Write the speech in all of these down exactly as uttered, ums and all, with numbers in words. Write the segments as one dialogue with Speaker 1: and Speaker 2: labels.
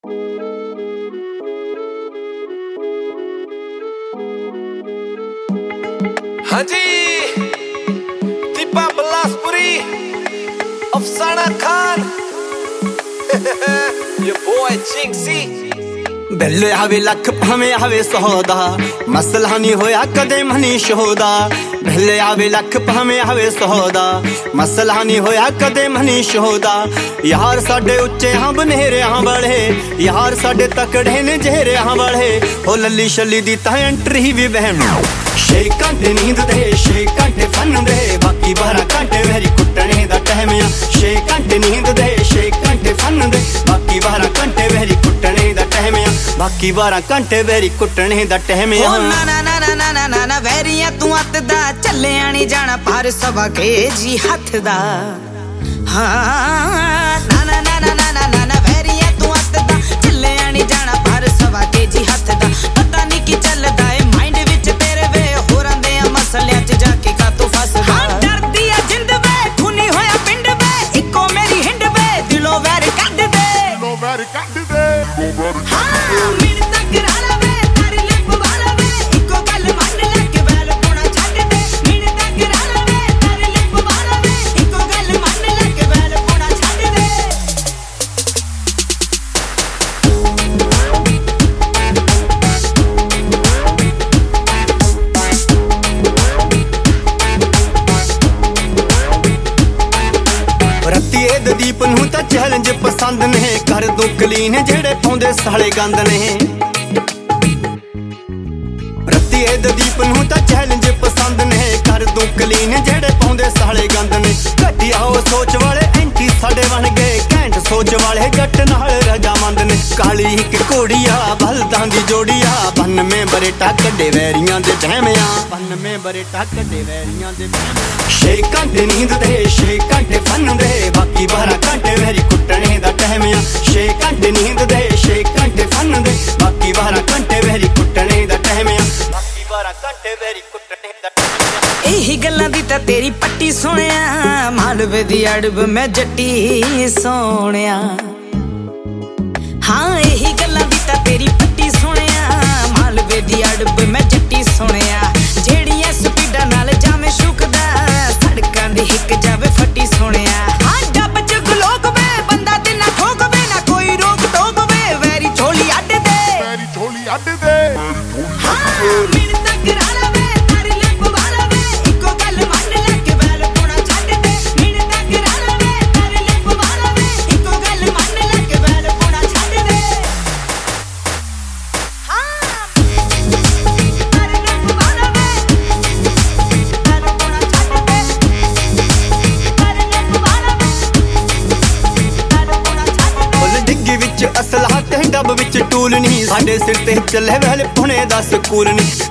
Speaker 1: हाँ जी, दीपा बिलासपुरी, अफसाना Khan, your boy Jinxie।
Speaker 2: बिल्ले आवे लख भावें आवे सौदा, मसला नहीं होया कदे मनीष होदा। बिल्ले आवे लख भावें आवे सौदा, मसला नहीं होया कदे मनीष होदा। यार साडे उच्चे हाँ बनेरे हाँ बड़े, यार साडे तकड़े ने जेरे हाँ बड़े। हो लली शली दी ता एंट्री भी बहन, छे घंटे नींद दे छे घंटे फन दे, बाकी बारह घंटे वेरी कुटने दा टाइम आ। छे घंटे नींद दे छे घंटे फन दे, बाकी बारह घंटे वेरी कुटने दा टाइम आ। बाकी बारह घंटे वेरी कुटने दा टाइम आ।
Speaker 3: ना ना ना ना ना ना ना ना वेरिया तू अत दा चले आनी जाना पर सवा के जी हथ दा। हाँ ना ना ना ना ना ना ना वेरिया तू अत दा चले आनी जाना पर सवा के जी हथ दा। पता नहीं की चलदा है माइंड विच तेरे वे होरां दे मसलियां च जाके का तू फसदा। हाँ डरदी आ जिंद वे खूनी होया पिंड वे, इको मेरी हिंड वे दिलों वैर कढ दे, दिलों वैर कढ दे। हाँ मिल तक राला वे तारी लिप वाला वे, इको गल मन लग बैल पोना छड्ड दे। मिल तक राला वे तारी लिप वाला वे, इको गल मन लग बैल पोना छड्ड दे।
Speaker 2: रत्तिए दीप नूं तां चैलेंज पसंद ने, कर दूं क्लीन जेड़े पाउंदे साले गंद ने। रत्तिए दीप नूं तां चैलेंज पसंद ने, कर दूं क्लीन जेड़े पाउंदे साले गंद ने। घटिया हो सोच वाले एंटी साडे बन गए, घैंट सोच वाले जट नाल रजामंद ने। काली इक घोड़िया बलदां दी जोड़िया, बन में बरेटा कड्डे वैरियां दे बहमिया, बन में बरेटा कड्डे वैरियां दे बहमिया। छे घंटे नींद दे छे घंटे फन दे, बाकी बारह घंटे वेरी कुटने दा टाइम आ। छे घंटे नींद दे छे घंटे फन दे, बाकी बारह घंटे वेरी कुटने दा टाइम आ। बाकी बारह घंटे वेरी कुटने दा टाइम आ।
Speaker 3: एही गल्लां दी तां तेरी पट्टी सोहणिया, मालवे दी अड़ब मैं जट्टी सोहणिया। हाँ एही गल्लां दी तां तेरी पट्टी सोहणिया, मालवे दी अड़ब मैं जट्टी सोहणिया। जेड़ियां स्पीडां नाल जामे शुकदा, सड़कां दी हिक जावे फट्टी सोहणिया। हाँ डब च गलोक वे बंदा ते ना ठोक वे, ना कोई रोक टोक वे वैरी झोली अड्ड दे, वैरी झोली अड्ड दे। हाँ मिल तक राला वे तारी लिप वाला वे, इको गल मन लग बैल पोना छड्ड दे। मिल तक राला वे तारी लिप वाला वे, इको गल मन लग बैल पोना छड्ड दे। हाँ तारी लिप वाला वे बैल पोना छड्ड दे, तारी लिप वाला वे बैल पोना छड्ड दे।
Speaker 2: फुल डिग्गी विच असला ते डब विच टूल नहीं, साडे सिर ते चले वैल पुणे दा स्कूल नहीं।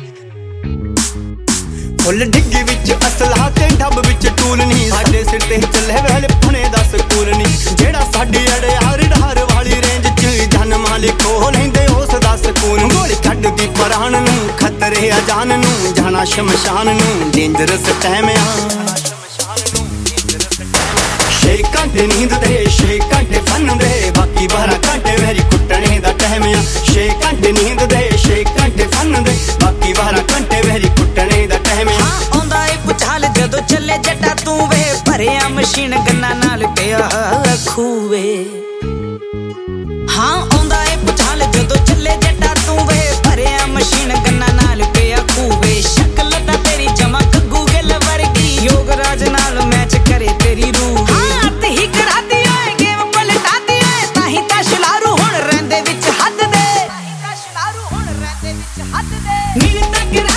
Speaker 2: फुल डिग्गी विच असला ते डब विच टूल नहीं, साडे सिर ते चले वैल पुणे दा स्कूल नहीं। जेड़ा साडी अड़े हर डहर वाली रेंज च जन मालिक हो लैंदे उस दा सकून। गोली कड्डदी परान नूं खतरे अजान नूं, जाना शमशान नूं डेंजरस टाइम आ। छे घंटे नींद दे छे घंटे फन दे, बाकी बारह घंटे वेरी कुटने दा टाइम आ। छे घंटे नींद दे छे घंटे फन दे, बाकी बारह घंटे वेरी कुटने दा टाइम आ।
Speaker 3: हाँ आंदा ए पुछाल जदों चले जट्टा तू वे, भरिया मशीन गन्ना नाल पिया खूवे। हाँ आंदा ए पुछाल जदों चले जट्टा तू वे, भरिया मशीन गन्ना नाल पिया खूवे। शक्ल ता तेरी जमा कग्गू गिल वर्गी, योगराज नाल मैच करे तेरी रूह। ही कराती है गेम पलटाती है, ताही ता शलारू हुण रहिंदे विच हद दे, ताही ता शलारू हुण रहिंदे विच हद दे। मिल तक